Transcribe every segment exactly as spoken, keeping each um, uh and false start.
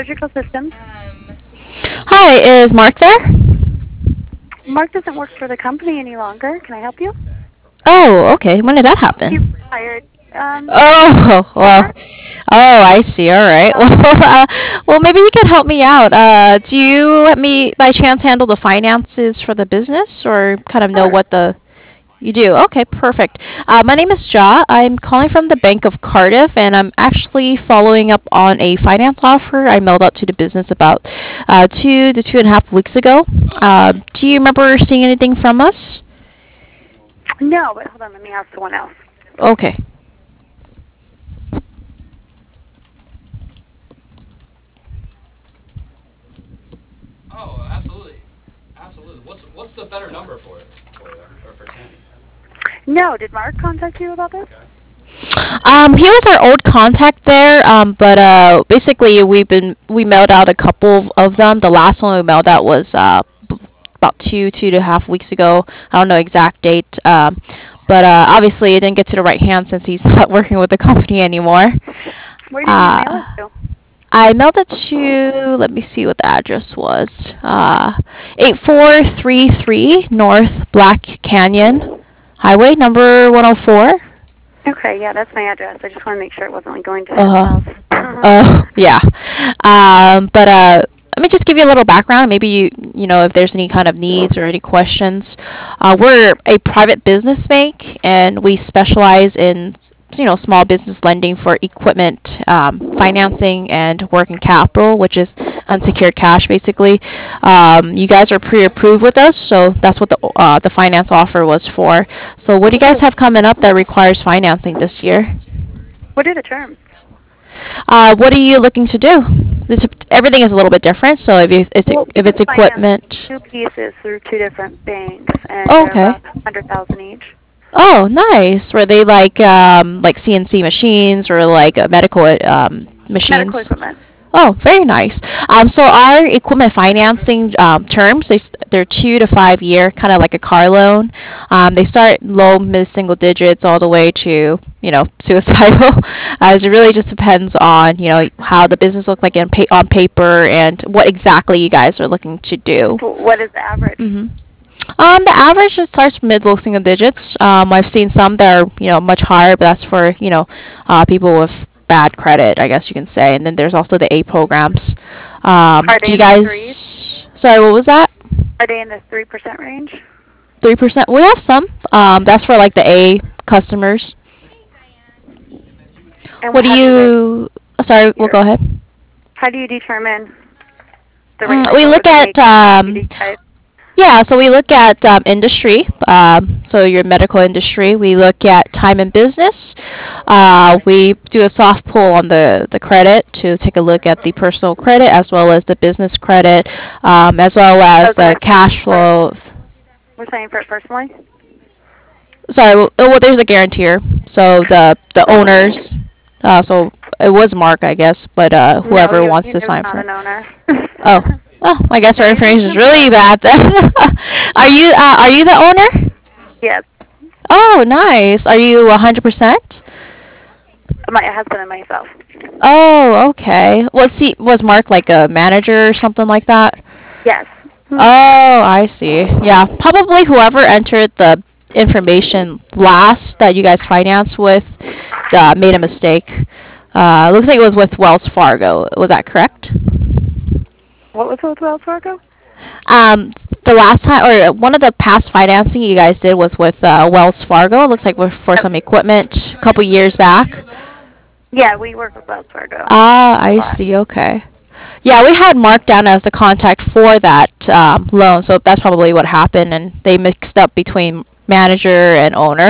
Surgical Systems. Hi, is Mark there? Mark doesn't work for the company any longer. Can I help you? Oh, okay. When did that He happen? retired. Um, Oh, well. summer? Oh, I see. All right. Uh, Well, uh, well, maybe you could help me out. Uh, do you let me, by chance, handle the finances for the business, or kind of know sure. what the you do? Okay, perfect. Uh, my name is Ja. I'm calling from the Bank of Cardiff, and I'm actually following up on a finance offer I mailed out to the business about uh, two to two and a half weeks ago. Uh, do you remember seeing anything from us? No, but hold on. Let me ask someone else. Okay. Oh, absolutely, absolutely. What's what's the better number for it for you or for Tammy? No, did Mark contact you about this? Okay. Um, he was our old contact there, um, but uh, basically we've been we mailed out a couple of, of them. The last one we mailed out was uh, b- about two two and a half weeks ago. I don't know exact date, um, but uh, obviously it didn't get to the right hand since he's not working with the company anymore. Where did you mail it Uh, to? I mailed it to, let me see what the address was. Uh, eight four three three North Black Canyon Highway, number one oh four. Okay, yeah, that's my address. I just want to make sure it wasn't like going to his Uh, house. uh, yeah. Um, but uh, let me just give you a little background. Maybe you, you know, if there's any kind of needs or any questions. Uh, we're a private business bank, and we specialize in, you know, small business lending for equipment, um, financing, and working capital, which is unsecured cash, basically. Um, you guys are pre-approved with us, so that's what the uh, the finance offer was for. So, what do you guys have coming up that requires financing this year? What are the terms? Uh, what are you looking to do? This, everything is a little bit different. So if you, it's Well, we if just it's financed equipment, two pieces through two different banks, and oh, they're okay. about a hundred thousand each. Oh, nice. Were they like um, like C N C machines or like uh, medical um, Medical machines? equipment. Oh, very nice. Um, so our equipment financing um, terms, they, s- they're two to five year, kind of like a car loan. Um, they start low, mid single digits all the way to, you know, suicidal. As it really just depends on, you know, how the business looks like in pa- on paper and what exactly you guys are looking to do. Wh- What is the average? hmm Um, the average just starts mid low single digits. Um, I've seen some that are, you know, much higher, but that's for, you know, uh, people with bad credit, I guess you can say. And then there's also the A programs. Um, Are do they you in the threes? guys? Sorry, what was that? Are they in the three percent range? Three percent. We have some. Um, that's for like the A customers. And What do how do you guys you? Sorry, we'll your go ahead. how do you determine the rate Mm, to we go with look the at makeup? What do um, you guys? Yeah, so we look at um, industry, um, so your medical industry. We look at time and business. Uh, we do a soft pull on the, the credit to take a look at the personal credit as well as the business credit, um, as well Oh, as so the we're saying cash for flow. we're saying for it personally. Sorry, well, well there's a guarantor. So the the owners. Uh, so it was Mark, I guess, but uh, No, whoever you wants you to there's sign not for. an owner. Oh, oh, I guess No, our you're just information is an really employee. bad then. are you uh, are you the owner? Yes, Oh, nice. Are you one hundred percent? my husband and myself. Oh, okay. Was he was Mark like a manager or something like that? Yes. Hmm. Oh, I see. Yeah, probably whoever entered the information last that you guys financed with uh, made a mistake. Uh, looks like it was with Wells Fargo. Was that correct? What was it with Wells Fargo? Um, the last time or one of the past financing you guys did was with uh, Wells Fargo. It looks like we're for Oh, some equipment a couple years back. yeah, we work with Wells Fargo Ah, a I lot. see. Okay. Yeah, we had Mark down as the contact for that um, loan, so that's probably what happened, and they mixed up between manager and owner.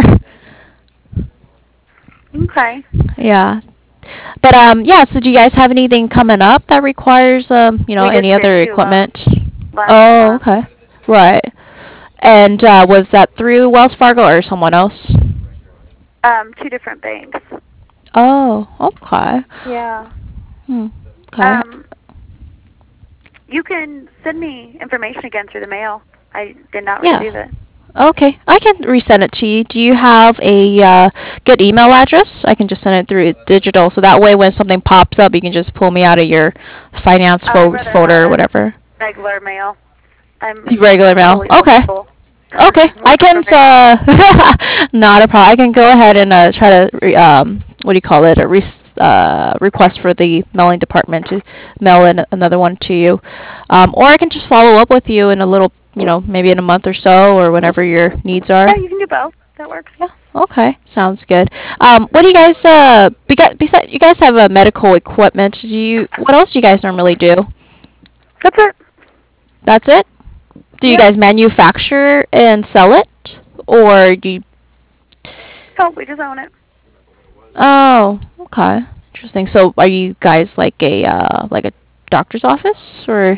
Okay. Yeah, but um, yeah. So, do you guys have anything coming up that requires um, you know, We just any did other two loans equipment? last Oh, month. okay, right. And uh, was that through Wells Fargo or someone else? Um, two different banks. Oh, okay. Yeah. Hmm. Okay. Um, you can send me information again through the mail. I did not Yeah. receive it. Okay, I can resend it to you. Do you have a uh, good email address? I can just send it through digital, so that way when something pops up, you can just pull me out of your finance Uh, I'd fo- rather folder or uh, whatever. regular mail. I'm Regular mail. totally old Okay. school. Okay, I can. Uh, not a problem. I can go ahead and uh, try to re- um, what do you call it? A re- uh, request for the mailing department to mail in another one to you, um, or I can just follow up with you in a little, you know, maybe in a month or so, or whenever your needs are. Yeah, you can do both. That works. Yeah. Okay. Sounds good. Um, what do you guys? Uh, besides, you guys have uh, medical equipment. Do you? What else do you guys normally do? That's it. That's it. Do you Yep. guys manufacture and sell it, or do you? Oh, we just own it. Oh, okay. Interesting. So, are you guys like a uh, like a doctor's office, or?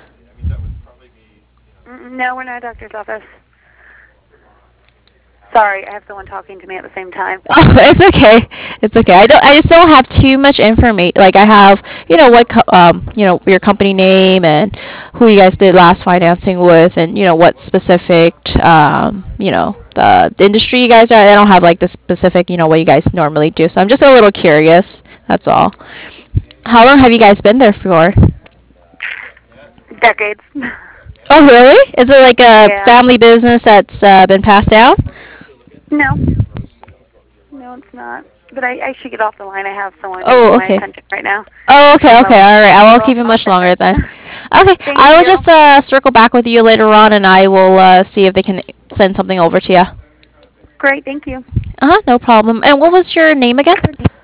Mm, No, we're not a doctor's office. Sorry, I have someone talking to me at the same time. Oh, it's okay. It's okay. I don't. I just don't have too much information. Like I have, you know, what, co- um, you know, your company name and who you guys did last financing with, and you know what specific, um, you know, the, the industry you guys are. I don't have like the specific, you know, what you guys normally do. So I'm just a little curious. That's all. How long have you guys been there for? Decades. Oh, really? Is it like a Yeah. family business that's uh, been passed down? No. No, it's not. But I, I should get off the line. I have someone Oh, needing my okay. attention right now. Oh, okay, So, okay, all right. I won't well, keep you I'll much send longer it. then. Okay, Thank I will you. just uh, circle back with you later on, and I will uh, see if they can send something over to you. Great, thank you. Uh huh, no problem. And what was your name again?